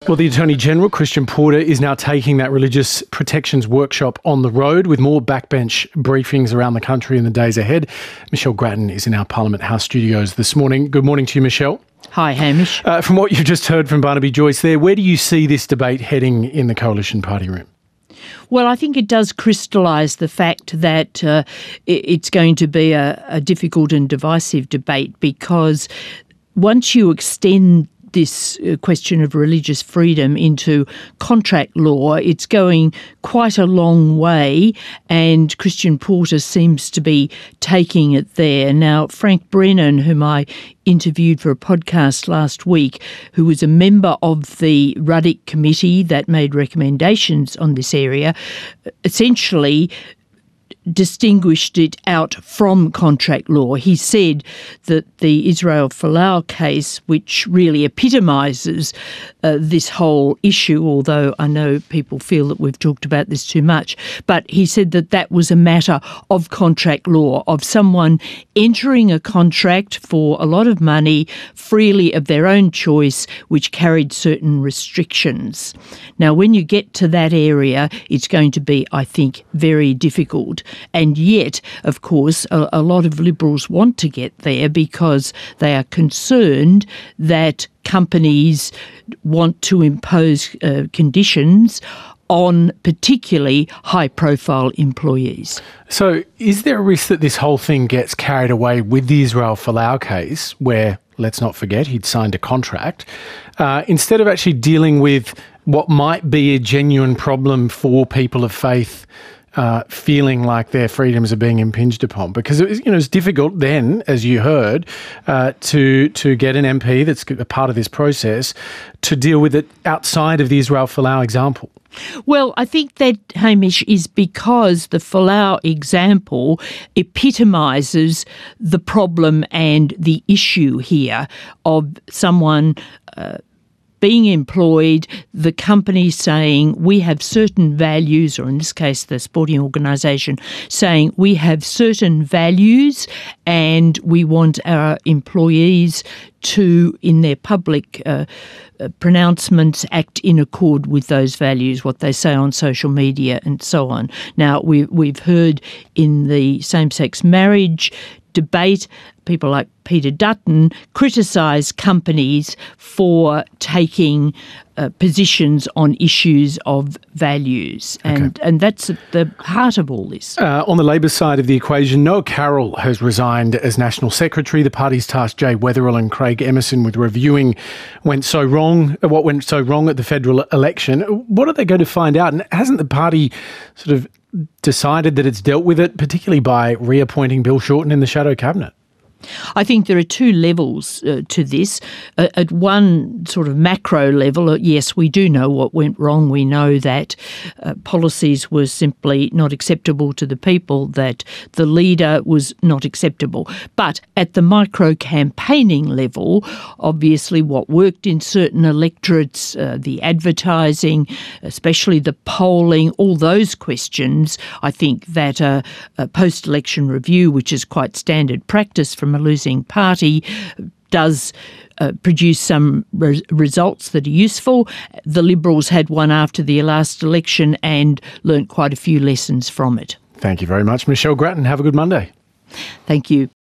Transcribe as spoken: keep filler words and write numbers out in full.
Well, the Attorney-General, Christian Porter, is now taking that religious protections workshop on the road with more backbench briefings around the country in the days ahead. Michelle Grattan is in our Parliament House studios this morning. Good morning to you, Michelle. Hi, Hamish. Uh, from what you've just heard from Barnaby Joyce there, where do you see this debate heading in the Coalition Party room? Well, I think it does crystallise the fact that uh, it's going to be a, a difficult and divisive debate, because once you extend this question of religious freedom into contract law, it's going quite a long way, and Christian Porter seems to be taking it there. Now, Frank Brennan, whom I interviewed for a podcast last week, who was a member of the Ruddock Committee that made recommendations on this area, essentially distinguished it out from contract law. He said that the Israel Folau case, which really epitomises uh, this whole issue, although I know people feel that we've talked about this too much, but he said that that was a matter of contract law, of someone entering a contract for a lot of money freely of their own choice, which carried certain restrictions. Now, when you get to that area, it's going to be, I think, very difficult. And yet, of course, a, a lot of Liberals want to get there because they are concerned that companies want to impose uh, conditions on particularly high-profile employees. So is there a risk that this whole thing gets carried away with the Israel Folau case, where, let's not forget, he'd signed a contract, uh, instead of actually dealing with what might be a genuine problem for people of faith Uh, feeling like their freedoms are being impinged upon? Because it was, you know, it's difficult then, as you heard, uh, to to get an M P that's a part of this process to deal with it outside of the Israel Folau example. Well, I think that, Hamish, is because the Folau example epitomises the problem and the issue here of someone uh, being employed, the company saying we have certain values, or in this case the sporting organisation saying we have certain values and we want our employees to, in their public uh, uh, pronouncements, act in accord with those values, what they say on social media and so on. Now, we, we've heard in the same-sex marriage debate, people like Peter Dutton criticise companies for taking uh, positions on issues of values. And, Okay. and that's at the heart of all this. Uh, on the Labor side of the equation, Noah Carroll has resigned as National Secretary. The party's tasked Jay Weatherill and Craig Emerson with reviewing went so wrong, what went so wrong at the federal election. What are they going to find out? And hasn't the party sort of decided that it's dealt with it, particularly by reappointing Bill Shorten in the shadow cabinet? I think there are two levels uh, to this. Uh, at one sort of macro level, uh, yes, we do know what went wrong. We know that uh, policies were simply not acceptable to the people, that the leader was not acceptable. But at the micro-campaigning level, obviously what worked in certain electorates, uh, the advertising, especially the polling, all those questions, I think that uh, a post-election review, which is quite standard practice from a losing party, does uh, produce some re- results that are useful. The Liberals had one after the last election and learnt quite a few lessons from it. Thank you very much, Michelle Grattan. Have a good Monday. Thank you.